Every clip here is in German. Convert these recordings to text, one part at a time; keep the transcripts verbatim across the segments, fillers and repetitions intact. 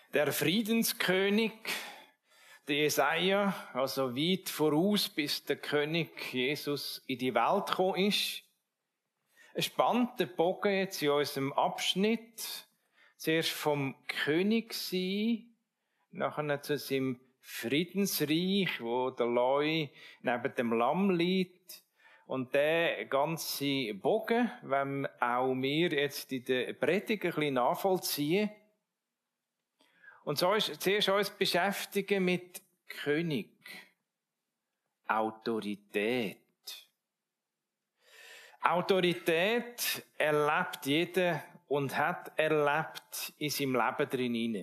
Der Friedenskönig, der Jesaja, also weit voraus, bis der König Jesus in die Welt gekommen ist. Es spannt den Bogen jetzt in unserem Abschnitt. Zuerst vom König sein, nachher zu seinem Friedensreich, wo der Leu neben dem Lamm liegt. Und der ganze Bogen, wenn auch wir jetzt in der Predigt ein bisschen nachvollziehen. Und so ist zuerst uns beschäftigen mit König. Autorität. Autorität erlebt jeder und hat erlebt in seinem Leben drin.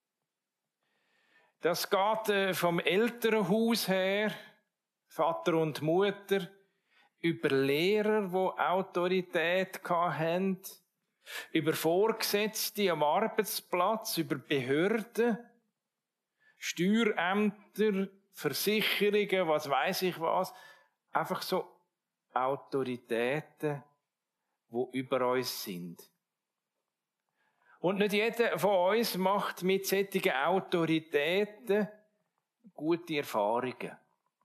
Das geht vom Elternhaus her, Vater und Mutter, über Lehrer, die Autorität hatten, über Vorgesetzte am Arbeitsplatz, über Behörden, Steuerämter, Versicherungen, was weiß ich was. Einfach so Autoritäten, die über uns sind. Und nicht jeder von uns macht mit solchen Autoritäten gute Erfahrungen.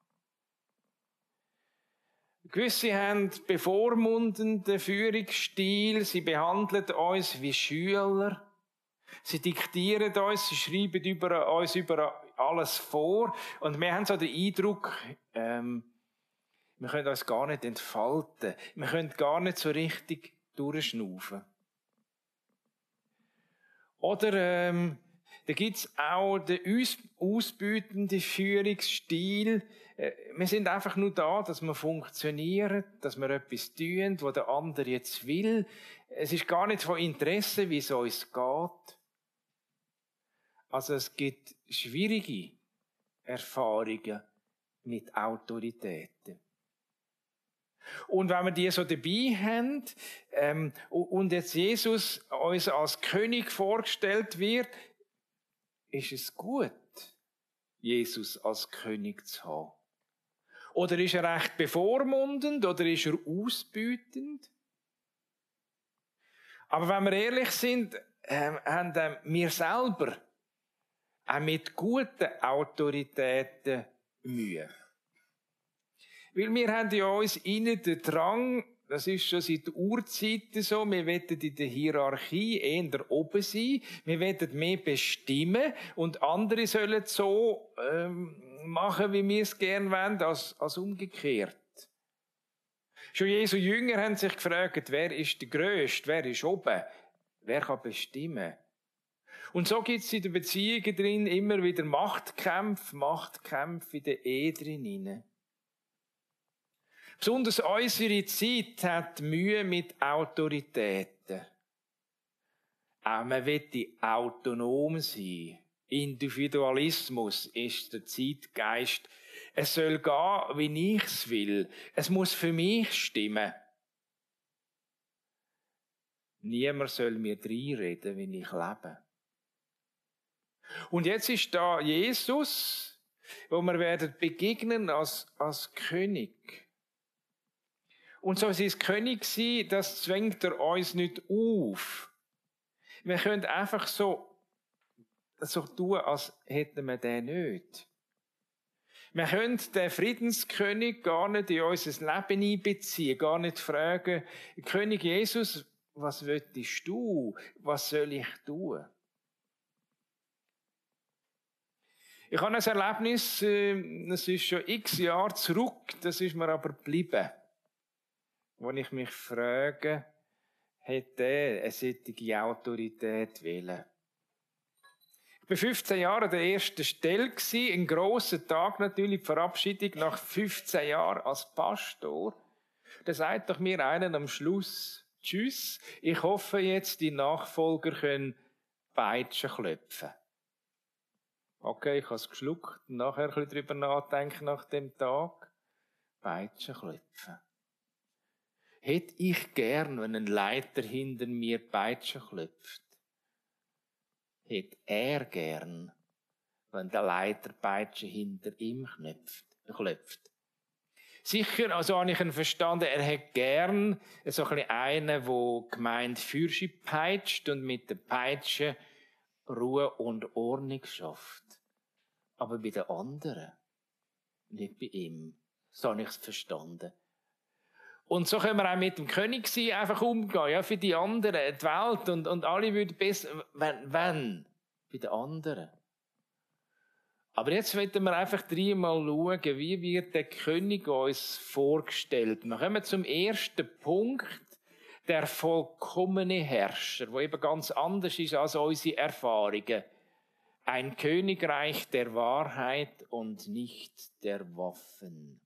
Gewisse haben bevormundenden Führungsstil, sie behandeln uns wie Schüler, sie diktieren uns, sie schreiben über uns über alles vor und wir haben so den Eindruck, ähm, wir können uns gar nicht entfalten, wir können gar nicht so richtig durchschnaufen. Oder ähm, da gibt's auch den ausbeutenden Führungsstil. Wir sind einfach nur da, dass wir funktionieren, dass wir etwas tun, was der andere jetzt will. Es ist gar nicht von Interesse, wie es uns geht. Also es gibt schwierige Erfahrungen mit Autoritäten. Und wenn wir die so dabei haben, ähm, und jetzt Jesus uns als König vorgestellt wird, ist es gut, Jesus als König zu haben? Oder ist er recht bevormundend oder ist er ausbeutend? Aber wenn wir ehrlich sind, äh, haben äh, wir selber auch mit guten Autoritäten Mühe. Weil wir haben ja uns innen den Drang, das ist schon seit Urzeiten so, wir wollen in der Hierarchie eher oben sein, wir wollen mehr bestimmen und andere sollen so ähm, machen, wie wir es gerne wollen, als, als umgekehrt. Schon Jesu Jünger haben sich gefragt, wer ist der Größte, wer ist oben, wer kann bestimmen. Und so gibt es in den Beziehungen drin immer wieder Machtkämpfe, Machtkämpfe in der Ehe drin. Besonders unsere Zeit hat Mühe mit Autoritäten. Auch man will autonom sein. Individualismus ist der Zeitgeist. Es soll gehen, wie ich es will. Es muss für mich stimmen. Niemand soll mir reinreden, wie ich lebe. Und jetzt ist da Jesus, wo wir werden begegnen als, als König. Und so sein König sein, das zwängt er uns nicht auf. Wir können einfach so, so tun, als hätten wir den nicht. Wir können den Friedenskönig gar nicht in unser Leben einbeziehen, gar nicht fragen, König Jesus, was willst du? Was soll ich tun? Ich habe ein Erlebnis, das ist schon x Jahre zurück, das ist mir aber geblieben. Wo ich mich frage, hätte er eine solche Autorität wollen? Ich war fünfzehn Jahre an der ersten Stelle, ein grosser Tag natürlich, die Verabschiedung nach fünfzehn Jahren als Pastor. Da sagt doch mir einer am Schluss, tschüss, ich hoffe jetzt, die Nachfolger können Peitschen klopfen. Okay, ich habe es geschluckt und nachher ein bisschen drüber nachdenken nach dem Tag. Peitschen klopfen. Hätte ich gern, wenn ein Leiter hinter mir Peitschen klopft. Hätte er gern, wenn der Leiter Peitsche hinter ihm klopft. Sicher, also habe ich ihn verstanden, er hätte gern so ein bisschen einen, der gemeint Fürchi peitscht und mit der Peitsche Ruhe und Ordnung schafft. Aber bei den anderen, nicht bei ihm. So habe ich es verstanden. Und so können wir auch mit dem König sein, einfach umgehen. Ja, für die anderen, die Welt und, und alle würden besser, wenn, wenn, bei den anderen. Aber jetzt wollen wir einfach dreimal schauen, wie wird der König uns vorgestellt. Wir kommen zum ersten Punkt, der vollkommene Herrscher, der eben ganz anders ist als unsere Erfahrungen. Ein Königreich der Wahrheit und nicht der Waffen.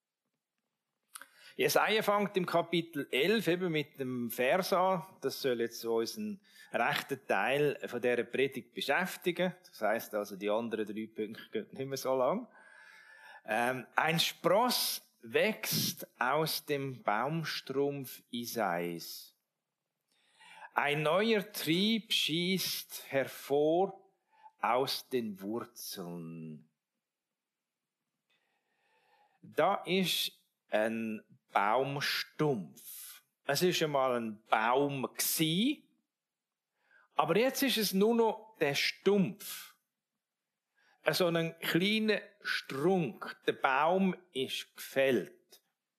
Jesaja fängt im Kapitel elf eben mit dem Vers an. Das soll jetzt so unseren rechten Teil von dieser Predigt beschäftigen. Das heisst also, die anderen drei Punkte gehen nicht mehr so lang. Ähm, ein Spross wächst aus dem Baumstrumpf Isais. Ein neuer Trieb schießt hervor aus den Wurzeln. Da ist ein Baumstumpf. Es ist einmal ein Baum gsi, aber jetzt ist es nur noch der Stumpf. So ein kleiner Strunk. Der Baum ist gefällt.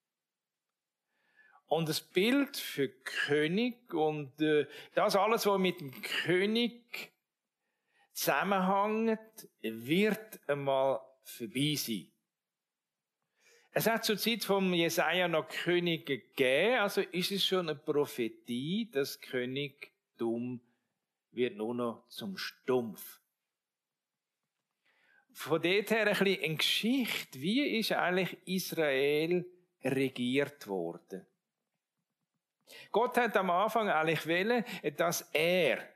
Und das Bild für König und äh, das alles, was mit dem König zusammenhängt, wird einmal vorbei sein. Es hat zur Zeit von Jesaja noch Könige gegeben, also ist es schon eine Prophetie, dass Königtum wird nur noch zum Stumpf. Von dort her ein bisschen eine Geschichte, wie ist eigentlich Israel regiert worden? Gott hat am Anfang eigentlich wollen, dass er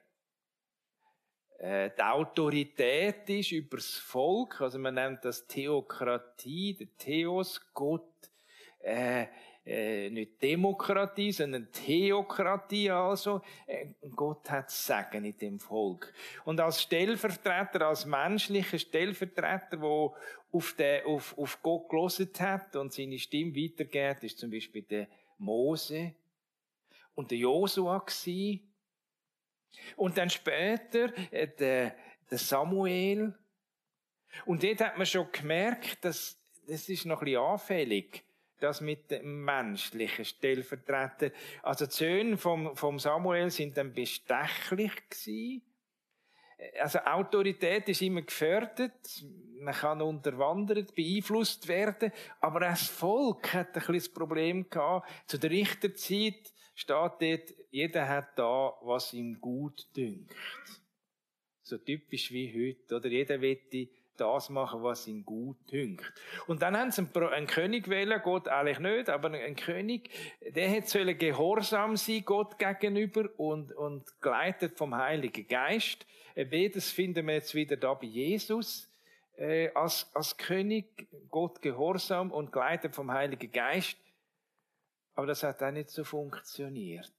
die Autorität ist über das Volk, also man nennt das Theokratie, der Theos, Gott, äh, äh, nicht Demokratie, sondern Theokratie also. Äh, Gott hat Segen in dem Volk. Und als Stellvertreter, als menschlicher Stellvertreter, der auf, den, auf, auf Gott gehört hat und seine Stimme weitergeht, ist zum Beispiel der Mose und der Josua gewesen. Und dann später äh, der, der Samuel. Und dort hat man schon gemerkt, dass das ist noch ein bisschen anfällig, das mit dem menschlichen Stellvertreter. Also die Söhne vom, vom Samuel sind dann bestechlich gewesen. Also Autorität ist immer gefördert, man kann unterwandert, beeinflusst werden, aber das Volk hat ein bisschen das Problem gehabt. Zu der Richterzeit steht dort, jeder hat da, was ihm gut dünkt. So typisch wie heute, oder? Jeder wette das machen, was ihm gut dünkt. Und dann haben sie einen, einen König wählen, Gott eigentlich nicht, aber ein König, der hätte gehorsam sein Gott gegenüber und, und geleitet vom Heiligen Geist. Das finden wir jetzt wieder da bei Jesus. Äh, als, als König, Gott gehorsam und geleitet vom Heiligen Geist. Aber das hat auch nicht so funktioniert.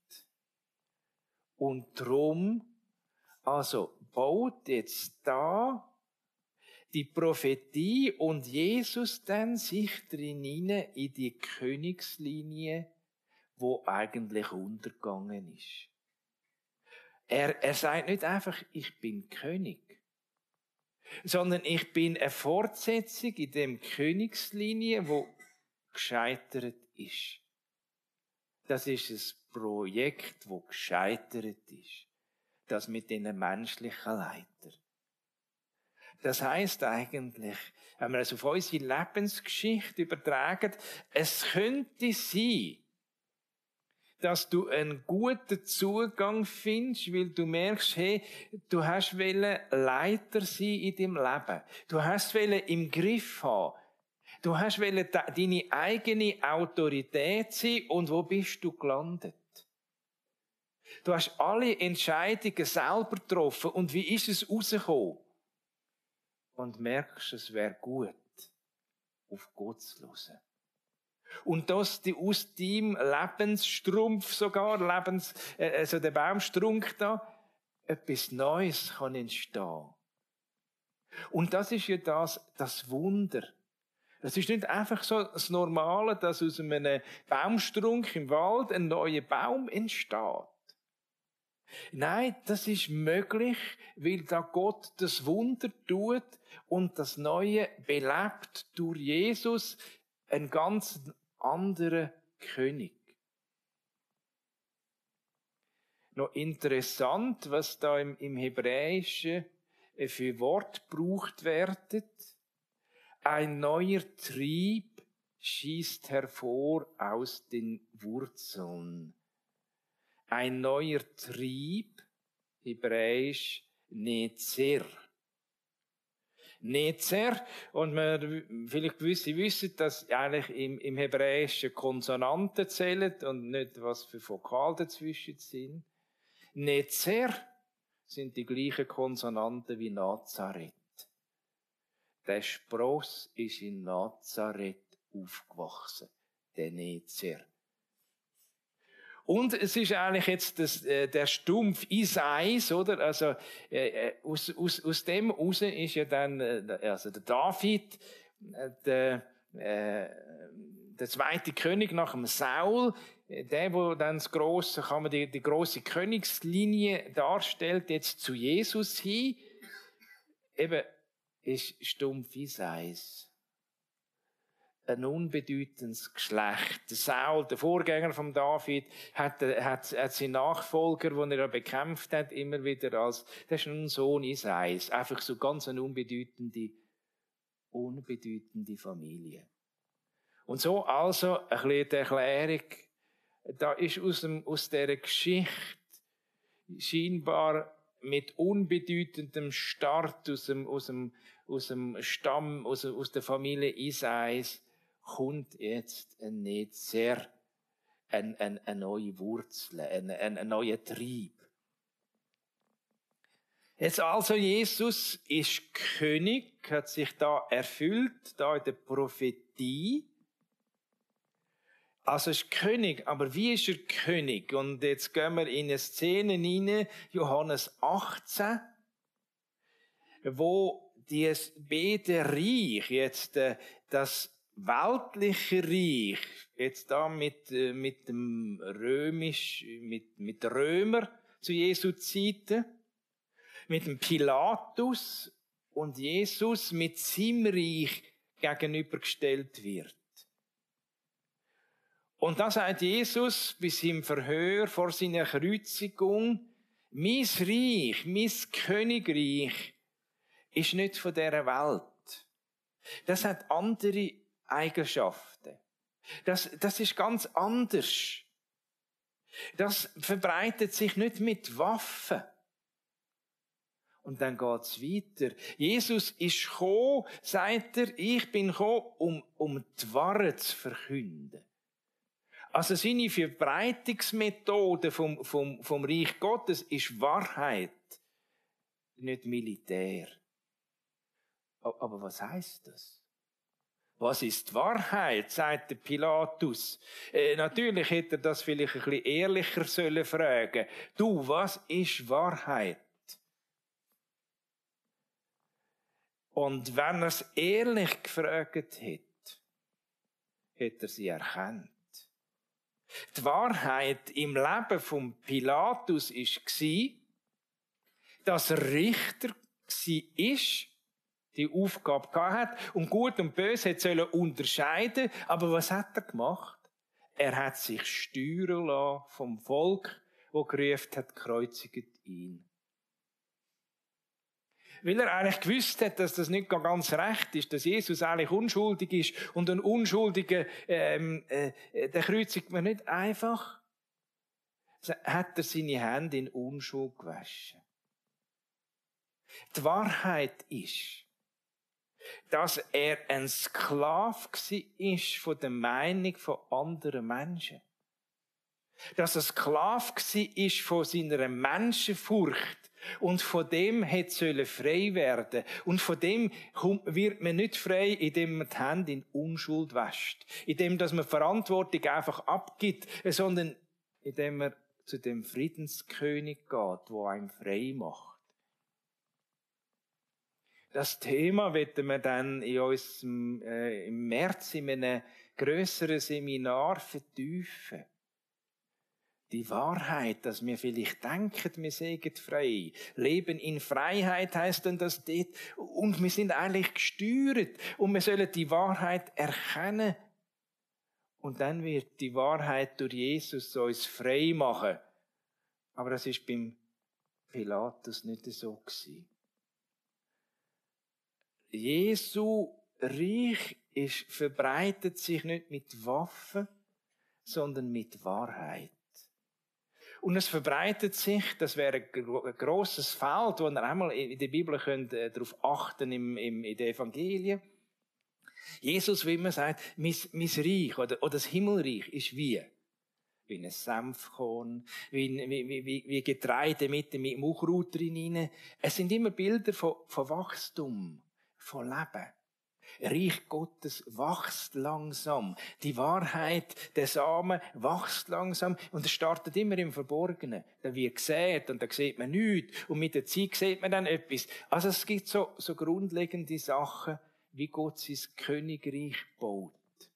Und drum, also, baut jetzt da die Prophetie und Jesus dann sich drin hinein in die Königslinie, wo eigentlich untergegangen ist. Er, er sagt nicht einfach, ich bin König, sondern ich bin eine Fortsetzung in dem Königslinie, wo gescheitert ist. Das ist ein Projekt, wo gescheitert ist. Das mit den menschlichen Leitern. Das heisst eigentlich, wenn wir es auf unsere Lebensgeschichte übertragen, es könnte sein, dass du einen guten Zugang findest, weil du merkst, hey, du hast wollen Leiter sein in deinem Leben. Du hast wollen im Griff haben. Du hast wollen deine eigene Autorität sein und wo bist du gelandet? Du hast alle Entscheidungen selber getroffen und wie ist es rausgekommen? Und merkst, es wäre gut, auf Gott zu hören. Und dass die aus deinem Lebensstrumpf sogar, Lebens, äh, also der Baumstrunk da, etwas Neues kann entstehen. Und das ist ja das, das Wunder. Das ist nicht einfach so das Normale, dass aus einem Baumstrunk im Wald ein neuer Baum entsteht. Nein, das ist möglich, weil da Gott das Wunder tut und das Neue belebt durch Jesus einen ganz anderen König. Noch interessant, was da im, im Hebräischen für Wort gebraucht werden. Ein neuer Trieb schießt hervor aus den Wurzeln. Ein neuer Trieb, hebräisch Netzer. Netzer, und man, vielleicht gewisse wissen, dass eigentlich im, im Hebräischen Konsonanten zählen und nicht, was für Vokale dazwischen sind. Netzer sind die gleichen Konsonanten wie Nazareth. Der Spross ist in Nazareth aufgewachsen, der Netzer. Und es ist eigentlich jetzt das, äh, der Stumpf Isais, oder? Also, äh, aus, aus, aus dem raus ist ja dann, äh, also der David, äh, der, äh, der zweite König nach dem Saul, der, wo dann das grosse, kann man die, die grosse Königslinie darstellt, jetzt zu Jesus hin, eben, ist Stumpf Isais. Ein unbedeutendes Geschlecht. Der Saul, der Vorgänger von David, hat, hat, hat seinen Nachfolger, den er bekämpft hat, immer wieder als, das ist ein Sohn Isais. Einfach so ganz eine unbedeutende, unbedeutende Familie. Und so also ein bisschen die Erklärung, da ist aus, dem, aus dieser Geschichte scheinbar mit unbedeutendem Start aus dem, aus dem, aus dem Stamm, aus, aus der Familie Isais, kommt jetzt ein Netzer, eine, eine, eine neue Wurzel, ein, ein, ein neuer Trieb. Jetzt also Jesus ist König, hat sich da erfüllt, da in der Prophetie. Also ist König, aber wie ist er König? Und jetzt gehen wir in eine Szene rein, Johannes achtzehn, wo dieses beide Reich, jetzt äh, das weltliche Reich, jetzt da mit, äh, mit dem Römisch, mit, mit Römer zu Jesu Zeiten, mit dem Pilatus und Jesus mit seinem Reich gegenübergestellt wird. Und da sagt Jesus bis im Verhör vor seiner Kreuzigung, mein Reich, mein Königreich ist nicht von dieser Welt. Das hat andere Eigenschaften. Das, das ist ganz anders. Das verbreitet sich nicht mit Waffen. Und dann geht's weiter. Jesus ist gekommen, sagt er, ich bin gekommen, um, um die Wahrheit zu verkünden. Also seine Verbreitungsmethode vom, vom, vom Reich Gottes ist Wahrheit, nicht Militär. Aber was heißt das? Was ist Wahrheit, sagt der Pilatus. Äh, natürlich hätte er das vielleicht ein bisschen ehrlicher sollen fragen. Du, was ist Wahrheit? Und wenn er es ehrlich gefragt hätte, hätte er sie erkannt. Die Wahrheit im Leben von Pilatus war, dass er Richter war, die Aufgabe hatte und Gut und Böse sollen unterscheiden. Aber was hat er gemacht? Er hat sich steuern lassen vom Volk, das gerufen hat, kreuzigt ihn. Weil er eigentlich gewusst hat, dass das nicht ganz recht ist, dass Jesus eigentlich unschuldig ist und ein Unschuldiger, ähm, äh, der kreuzigt man nicht einfach, hat er seine Hände in Unschuld gewaschen. Die Wahrheit ist, dass er ein Sklave war von der Meinung von anderen Menschen. Dass er Sklave war von seiner Menschenfurcht. Und von dem hätte sollen frei werden. Und von dem wird man nicht frei, indem man die Hände in Unschuld wäscht. Indem, dass man Verantwortung einfach abgibt, sondern indem man zu dem Friedenskönig geht, der einem frei macht. Das Thema werden wir dann in unserem, äh, im März in einem grösseren Seminar vertiefen. Die Wahrheit, dass wir vielleicht denken, wir seien frei. Leben in Freiheit heisst dann das dort. Und wir sind eigentlich gesteuert. Und wir sollen die Wahrheit erkennen. Und dann wird die Wahrheit durch Jesus uns frei machen. Aber das ist beim Pilatus nicht so gewesen. Jesu Reich ist, verbreitet sich nicht mit Waffen, sondern mit Wahrheit. Und es verbreitet sich, das wäre ein grosses Feld, wo ihr einmal in der Bibel könnt, äh, darauf achten im, im, in den Evangelien. Jesus, wie man sagt, mein, mein Reich oder, oder das Himmelreich ist wie? Wie ein Senfkorn, wie, wie, wie, wie Getreide mit dem Unkraut drin. Es sind immer Bilder von, von Wachstum, von Leben. Reich Gottes wächst langsam. Die Wahrheit, der Samen wächst langsam und es startet immer im Verborgenen. Da wird gesät und da sieht man nichts und mit der Zeit sieht man dann etwas. Also es gibt so, so grundlegende Sachen, wie Gott sein Königreich baut.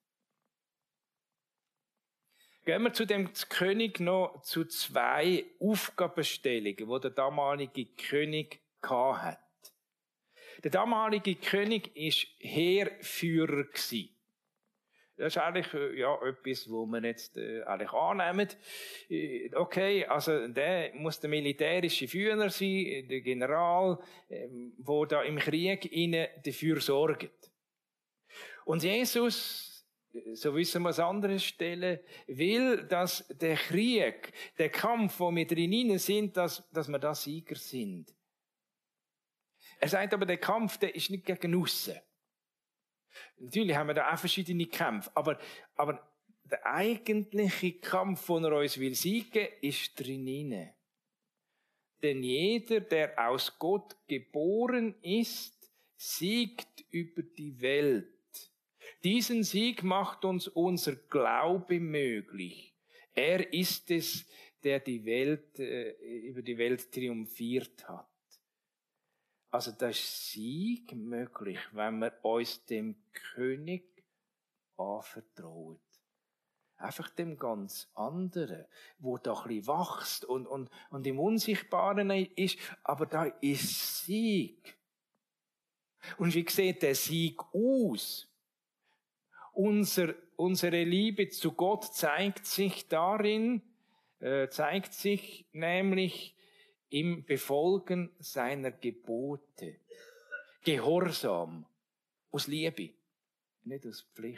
Gehen wir zu dem König noch zu zwei Aufgabenstellungen, die der damalige König hatte. Der damalige König war Heerführer. Das ist eigentlich ja, etwas, wo wir jetzt äh, eigentlich annehmen. Äh, okay, also der muss der militärische Führer sein, der General, äh, der da im Krieg ihnen dafür sorgt. Und Jesus, so wissen wir an anderen Stellen, will, dass der Krieg, der Kampf, wo wir drin sind, dass, dass wir da Sieger sind. Er sagt aber, der Kampf, der ist nicht gegen aussen. Natürlich haben wir da auch verschiedene Kämpfe, aber, aber der eigentliche Kampf, den er uns will siegen, ist drinnen. Denn jeder, der aus Gott geboren ist, siegt über die Welt. Diesen Sieg macht uns unser Glaube möglich. Er ist es, der die Welt, äh, über die Welt triumphiert hat. Also das ist Sieg möglich, wenn wir uns dem König anvertrauen. Einfach dem ganz anderen, wo da ein bisschen wächst und, und, und im Unsichtbaren ist, aber da ist Sieg. Und wie sieht der Sieg aus? Unser, unsere Liebe zu Gott zeigt sich darin, äh, zeigt sich nämlich im Befolgen seiner Gebote. Gehorsam. Aus Liebe. Nicht aus Pflicht.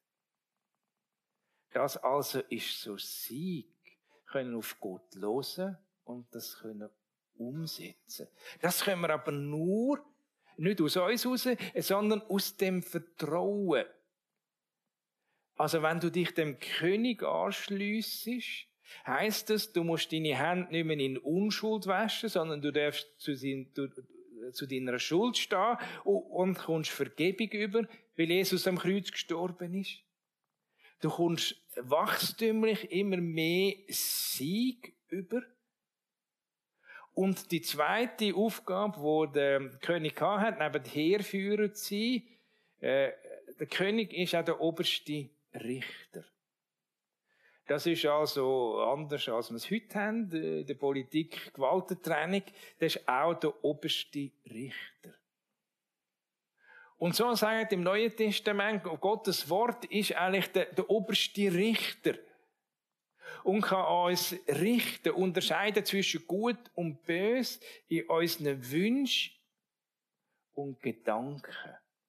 Das also ist so Sieg. Wir können auf Gott hören und das können umsetzen. Das können wir aber nur, nicht aus uns raus, sondern aus dem Vertrauen. Also wenn du dich dem König anschliessest, heisst das, du musst deine Hände nicht mehr in Unschuld waschen, sondern du darfst zu, sein, du, zu deiner Schuld stehen und, und kommst Vergebung über, weil Jesus am Kreuz gestorben ist. Du kommst wachstümlich immer mehr Sieg über. Und die zweite Aufgabe, die der König hatte, neben Heerführer zu sein, äh, der König ist auch der oberste Richter. Das ist also anders, als wir es heute haben, in der Politik Gewaltentrennung. Das ist auch der oberste Richter. Und so sagt im Neuen Testament, Gottes Wort ist eigentlich der, der oberste Richter. Und kann uns richten, unterscheiden zwischen Gut und Böse in unseren Wünschen und Gedanken.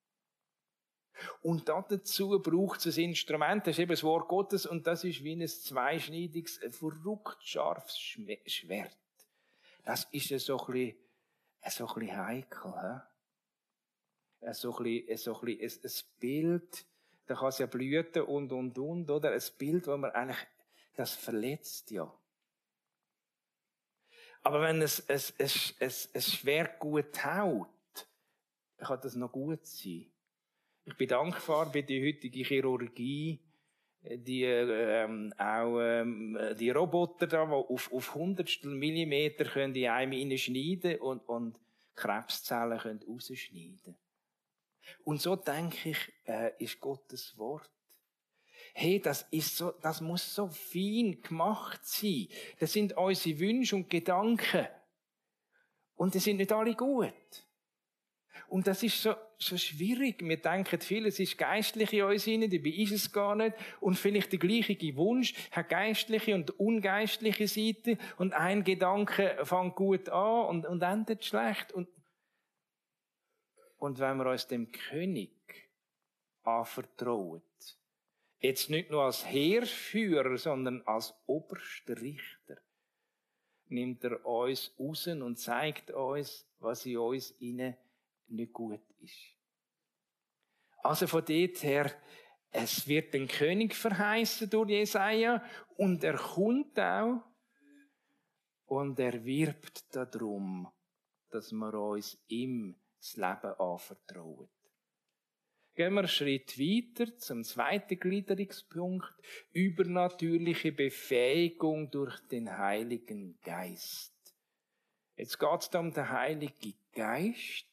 Und dazu braucht es ein Instrument, das ist eben das Wort Gottes, und das ist wie ein zweischneidiges, verrückt scharfes Schwert. Das ist so ein bisschen, so ein bisschen heikel. He? So ein bisschen, so ein, bisschen ein, ein Bild, da kann es ja blüten und, und, und, oder? Ein Bild, wo man eigentlich, das verletzt ja. Aber wenn es, es, es, es, es Schwert gut haut, kann das noch gut sein. Ich bin dankbar bei der heutigen Chirurgie, die, ähm, auch, ähm, die Roboter da, die auf, auf Hundertstel Millimeter können in einem hineinschneiden und, und Krebszellen können rausschneiden. Und so denke ich, äh, ist Gottes Wort. hey, das ist so, das muss so fein gemacht sein. Das sind unsere Wünsche und Gedanken. Und die sind nicht alle gut. Und das ist so, so schwierig. Wir denken viel, es ist geistlich in uns hinein, dabei ist es gar nicht. Und vielleicht der gleiche Wunsch hat geistliche und ungeistliche Seite. Und ein Gedanke fängt gut an und, und endet schlecht. Und, und wenn wir uns dem König anvertrauen, jetzt nicht nur als Heerführer, sondern als oberster Richter, nimmt er uns raus und zeigt uns, was in uns innen nicht gut ist. Also von dort her, es wird den König verheißen durch Jesaja und er kommt auch und er wirbt darum, dass wir uns ihm das Leben anvertrauen. Gehen wir einen Schritt weiter zum zweiten Gliederungspunkt. Übernatürliche Befähigung durch den Heiligen Geist. Jetzt geht es da um den Heiligen Geist,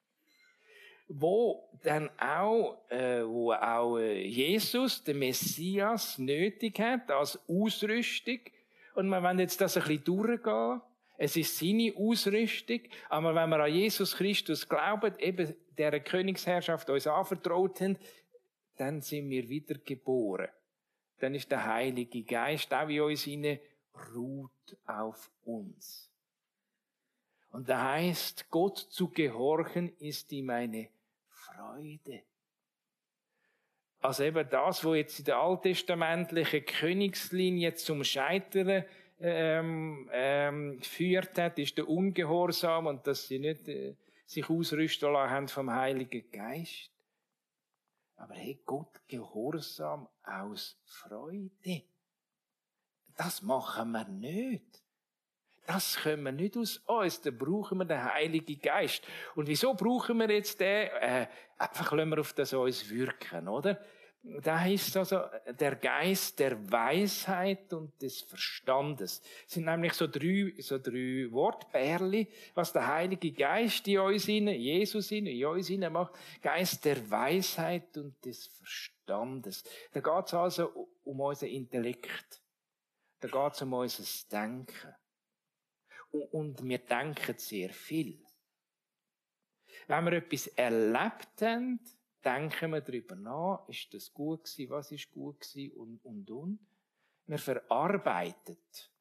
wo dann auch, äh, wo auch äh, Jesus, der Messias, nötig hat als Ausrüstung. Und wir wollen jetzt das ein bisschen durchgehen. Es ist seine Ausrüstung. Aber wenn wir an Jesus Christus glauben, eben der Königsherrschaft uns anvertraut haben, dann sind wir wiedergeboren. Dann ist der Heilige Geist auch in uns hinein, ruht auf uns. Und da heißt, Gott zu gehorchen ist ihm eine Freude. Also eben das, was jetzt in der alttestamentlichen Königslinie zum Scheitern ähm, ähm, geführt hat, ist der Ungehorsam und dass sie nicht äh, sich ausrüsten lassen haben vom Heiligen Geist. Aber hey, Gott Gehorsam aus Freude. Das machen wir nicht. Das können wir nicht aus uns, da brauchen wir den Heiligen Geist. Und wieso brauchen wir jetzt den? Äh, einfach lassen wir auf das uns wirken, oder? Da heißt also, der Geist der Weisheit und des Verstandes. Das sind nämlich so drei, so drei Wortbärli, was der Heilige Geist in uns hinein, Jesus hinein, in uns hinein macht. Geist der Weisheit und des Verstandes. Da geht es also um unser Intellekt. Da geht es um unser Denken. Und wir denken sehr viel. Wenn wir etwas erlebt haben, denken wir darüber nach, ist das gut gewesen, was ist gut gewesen und, und, und. Wir verarbeiten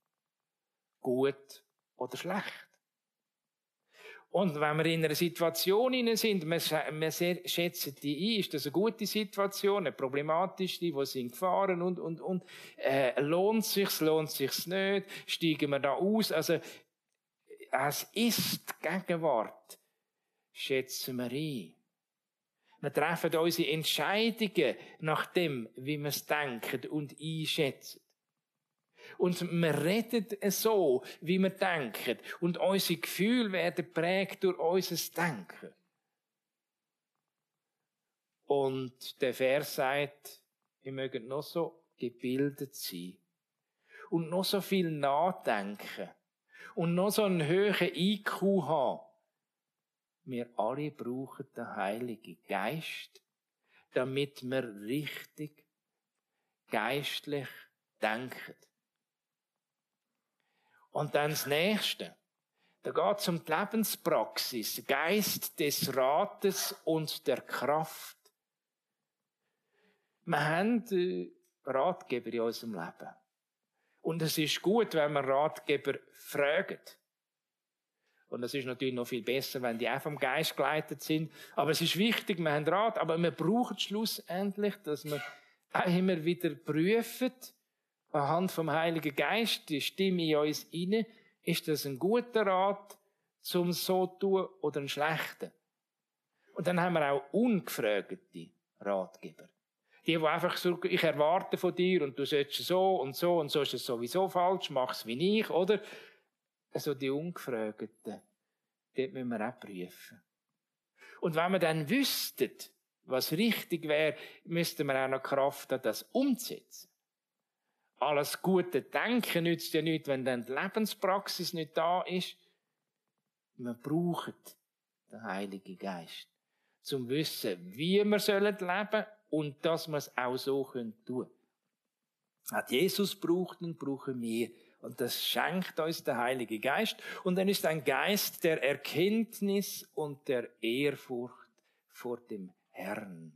gut oder schlecht. Und wenn wir in einer Situation hinein sind, wir, wir schätzen die ein, ist das eine gute Situation, eine problematische, wo sind Gefahren und, und, und, äh, lohnt sich's, lohnt sich's nicht, steigen wir da aus, also, es ist die Gegenwart, schätzen wir ein. Wir treffen unsere Entscheidungen nach dem, wie wir es denken und einschätzen. Und wir reden so, wie wir denken. Und unsere Gefühle werden geprägt durch unser Denken. Und der Vers sagt, wir mögen noch so gebildet sein. Und noch so viel nachdenken. Und noch so einen hohen I Q haben. Wir alle brauchen den Heiligen Geist, damit wir richtig geistlich denken. Und dann das Nächste. Da geht es um die Lebenspraxis, Geist des Rates und der Kraft. Wir haben äh, Ratgeber in unserem Leben. Und es ist gut, wenn wir Ratgeber fragen. Und es ist natürlich noch viel besser, wenn die auch vom Geist geleitet sind. Aber es ist wichtig, wir haben Rat, aber wir brauchen schlussendlich, dass wir auch immer wieder prüfen, anhand vom Heiligen Geist, die Stimme in uns inne, ist das ein guter Rat, zum so zu tun oder ein schlechter? Und dann haben wir auch ungefragte Ratgeber. Die, die einfach so, ich erwarte von dir und du sollst so und so und so ist es sowieso falsch, mach's wie ich, oder? Also die Ungefragten, dort müssen wir auch prüfen. Und wenn wir dann wüssten, was richtig wäre, müssten wir auch noch Kraft haben, das umzusetzen. Alles gute Denken nützt ja nichts, wenn dann die Lebenspraxis nicht da ist. Wir brauchen den Heiligen Geist, zum Wissen, wie wir leben sollen und dass wir es auch so tun können. Hat Jesus braucht und brauchen wir. Und das schenkt uns der Heilige Geist. Und dann ist ein Geist der Erkenntnis und der Ehrfurcht vor dem Herrn.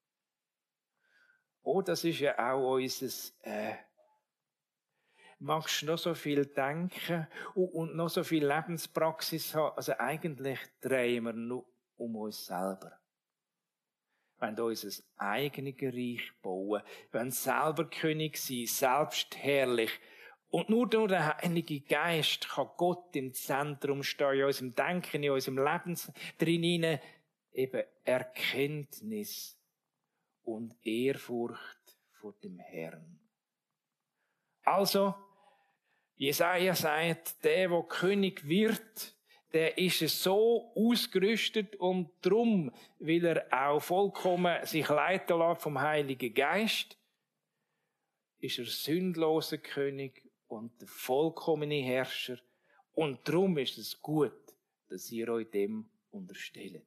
Oh, das ist ja auch unser, äh, magst noch so viel denken und noch so viel Lebenspraxis haben. Also eigentlich drehen wir nur um uns selber. Wir wollen unser eigenes Reich bauen. Wir wollen selber König sein, selbstherrlich. Und nur durch den Heiligen Geist kann Gott im Zentrum stehen, in unserem Denken, in unserem Leben drin, eben Erkenntnis und Ehrfurcht vor dem Herrn. Also, Jesaja sagt, der, der König wird, der ist so ausgerüstet und drum will er auch vollkommen sich leiten lassen vom Heiligen Geist. Ist er sündloser König und der vollkommene Herrscher. Und drum ist es gut, dass ihr euch dem unterstellt.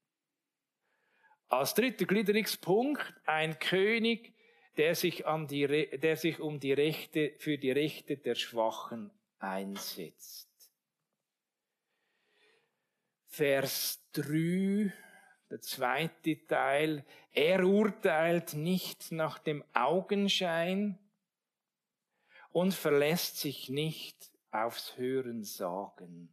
Als dritter Gliederungspunkt ein König, der sich, an die, der sich um die Rechte, für die Rechte der Schwachen einsetzt. Vers drei, der zweite Teil. Er urteilt nicht nach dem Augenschein und verlässt sich nicht aufs Hörensagen.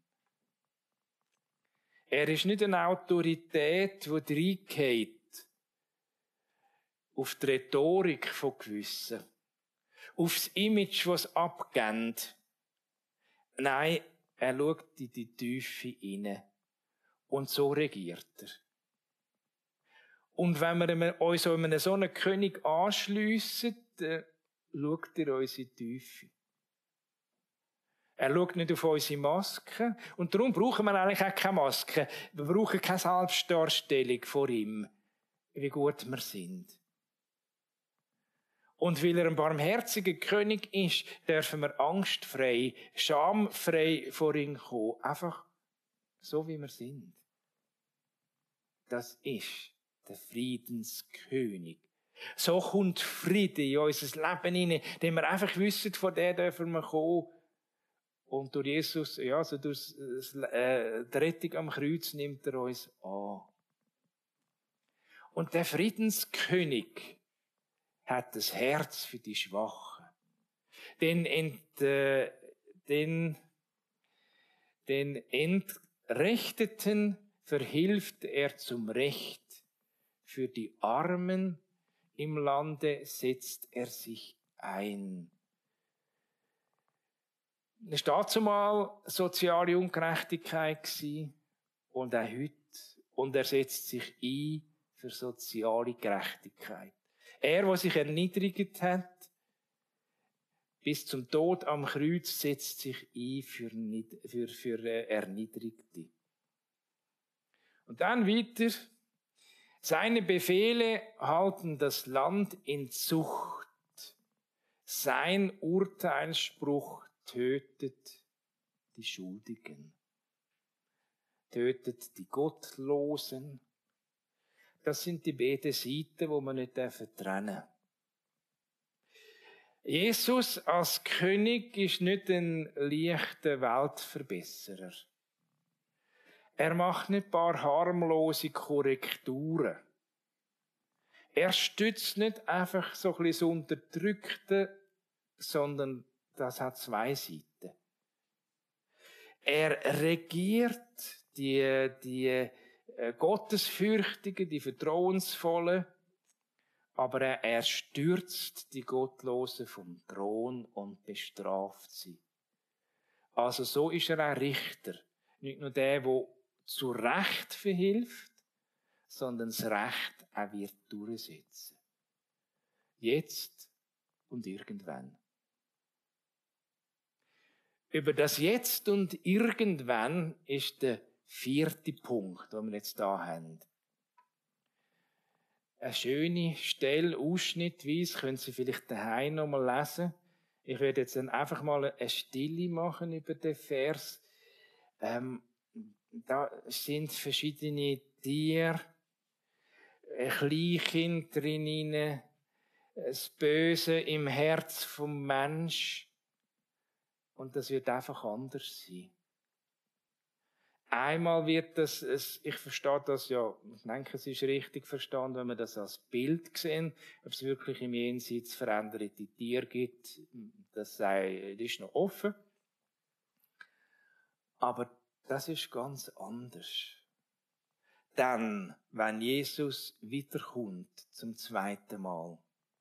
Er ist nicht eine Autorität, die reingeht auf die Rhetorik von Gewissen, aufs Image, was es abgeht. Nein, er schaut in die Tiefe hinein. Und so regiert er. Und wenn wir uns so einem so einen König anschliessen, dann schaut er uns in die Tiefe. Er schaut nicht auf unsere Masken. Und darum brauchen wir eigentlich auch keine Maske. Wir brauchen keine Selbstdarstellung vor ihm, wie gut wir sind. Und weil er ein barmherziger König ist, dürfen wir angstfrei, schamfrei vor ihm kommen. Einfach so, wie wir sind. Das ist der Friedenskönig. So kommt Friede in unser Leben hinein, denn wir einfach wissen, von dem dürfen wir kommen. Und durch Jesus, ja, also durch äh, die Rettung am Kreuz nimmt er uns an. Und der Friedenskönig hat das Herz für die Schwachen. Den, ent, äh, den, den Entrechteten verhilft er zum Recht. Für die Armen im Lande setzt er sich ein. Es war dazumal soziale Ungerechtigkeit und auch heute. Und er setzt sich ein für soziale Gerechtigkeit. Er, der sich erniedrigt hat, bis zum Tod am Kreuz, setzt sich ein für, für, für Erniedrigte. Und dann weiter. Seine Befehle halten das Land in Zucht. Sein Urteilsspruch tötet die Schuldigen. Tötet die Gottlosen. Das sind die beiden Seiten, die man nicht trennen dürfen. Jesus als König ist nicht ein leichter Weltverbesserer. Er macht nicht ein paar harmlose Korrekturen. Er stützt nicht einfach so ein bisschen das Unterdrückte, sondern das hat zwei Seiten. Er regiert die, die Gottesfürchtigen, die Vertrauensvollen, aber er, er stürzt die Gottlosen vom Thron und bestraft sie. Also so ist er auch Richter. Nicht nur der, der zu Recht verhilft, sondern das Recht auch wird durchsetzen. Jetzt und irgendwann. Über das Jetzt und Irgendwann ist der vierte Punkt, den wir jetzt da haben. Eine schöne Stelle, ausschnittweise, können Sie vielleicht daheim noch mal lesen. Ich werde jetzt dann einfach mal eine Stille machen über den Vers. Ähm, da sind verschiedene Tiere, ein Kleinkind drin, das Böse im Herz vom Mensch. Und das wird einfach anders sein. Einmal wird das, es, ich verstehe das ja, ich denke, es ist richtig verstanden, wenn wir das als Bild sehen, ob es wirklich im Jenseits veränderte Tiere gibt, das sei, das ist noch offen. Aber das ist ganz anders. Dann, wenn Jesus wiederkommt zum zweiten Mal.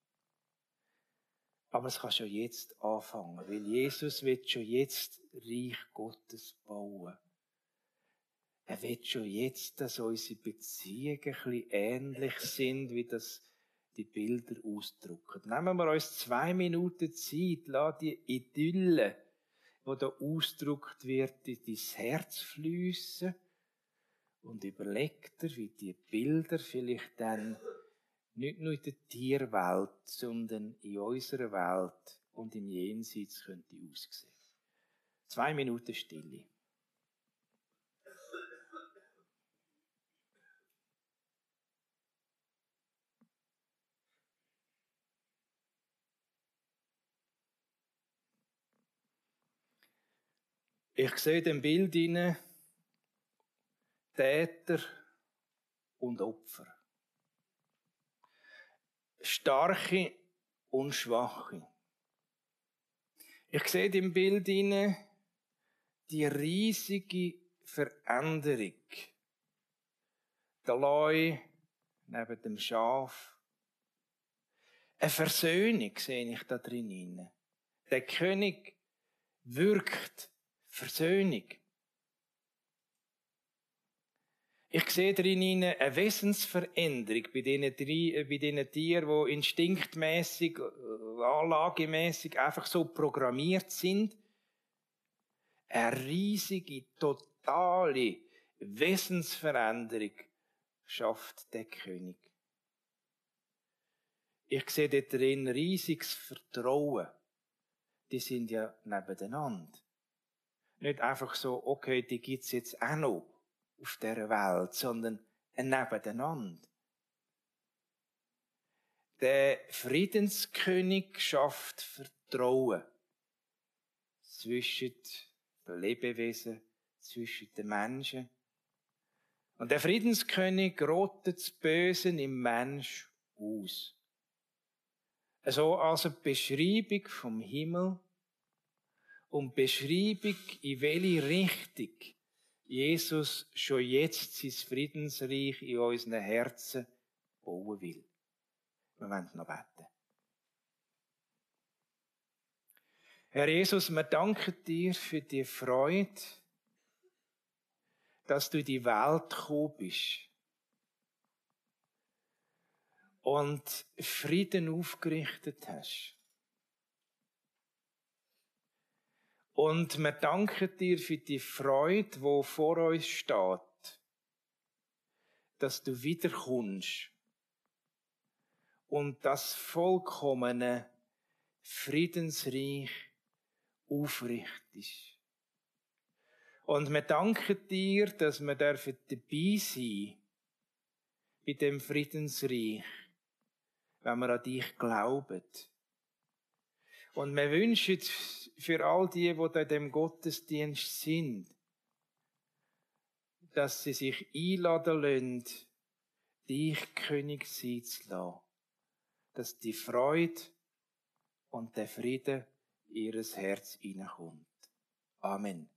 Aber es kann schon jetzt anfangen, weil Jesus wird schon jetzt Reich Gottes bauen. Er will schon jetzt, dass unsere Beziehungen ein bisschen ähnlich sind, wie das die Bilder ausdrücken. Nehmen wir uns zwei Minuten Zeit, lass die Idylle, die da ausgedrückt wird, in dein Herz fliessen und überleg dir, wie die Bilder vielleicht dann nicht nur in der Tierwelt, sondern in unserer Welt und im Jenseits könnte aussehen. Zwei Minuten Stille. Ich sehe in dem Bild hinein Täter und Opfer. Starke und Schwache. Ich sehe in dem Bild hinein die riesige Veränderung. Der Leu neben dem Schaf. Eine Versöhnung sehe ich da drin hinein. Der König wirkt Versöhnung. Ich sehe darin eine Wesensveränderung bei diesen, drei, bei diesen Tieren, die instinktmässig, anlagemässig einfach so programmiert sind. Eine riesige, totale Wesensveränderung schafft der König. Ich sehe dort drin riesiges Vertrauen. Die sind ja nebeneinander. Nicht einfach so, okay, die gibt's jetzt auch noch auf dieser Welt, sondern ein Nebeneinander. Der Friedenskönig schafft Vertrauen zwischen den Lebewesen, zwischen den Menschen. Und der Friedenskönig rottet das Böse im Mensch aus. Also als eine Beschreibung vom Himmel und Beschreibung, in welche Richtung Jesus schon jetzt sein Friedensreich in unseren Herzen bauen will. Wir wollen noch beten. Herr Jesus, wir danken dir für die Freude, dass du in die Welt gekommen bist und Frieden aufgerichtet hast. Und wir danken dir für die Freude, die vor uns steht, dass du wiederkommst und das vollkommene Friedensreich aufrichtest. Und wir danken dir, dass wir dürfen dabei sein bei dem Friedensreich, wenn wir an dich glauben. Und wir wünschen für all die, die in dem Gottesdienst sind, dass sie sich einladen lassen, dich König sein zu lassen. Dass die Freude und der Friede in ihr Herz hineinkommt. Amen.